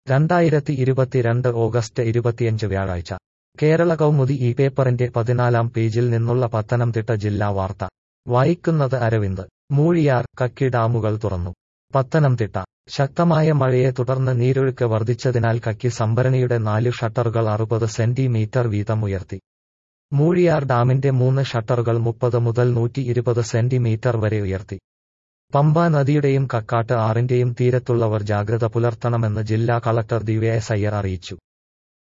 2022 August 25 വ്യാഴാഴ്ച കേരള കൗമുദി ഈ പേപ്പറിന്റെ 14-ാം പേജിൽ നിന്നുള്ള പത്തനംതിട്ട ജില്ലാ വാർത്ത വായിക്കുന്നത് അരവിന്ദ്. മൂഴിയാർ, കക്കി ഡാമുകൾ തുറന്നു. പത്തനംതിട്ട ശക്തമായ മഴയെ തുടർന്ന് നീരൊഴുക്ക് വർദ്ധിച്ചതിനാൽ കക്കി സംഭരണിയുടെ 4 ഷട്ടറുകൾ 60 സെന്റിമീറ്റർ വീതം ഉയർത്തി. മൂഴിയാർ ഡാമിന്റെ 3 ഷട്ടറുകൾ 30 മുതൽ 120 സെന്റിമീറ്റർ വരെ ഉയർത്തി. പമ്പാ നദിയുടെയും കക്കാട്ട് ആറിന്റെയും തീരത്തുള്ളവർ ജാഗ്രത പുലർത്തണമെന്ന് ജില്ലാ കളക്ടർ ദിവ്യ എസ്. അയ്യർ അറിയിച്ചു.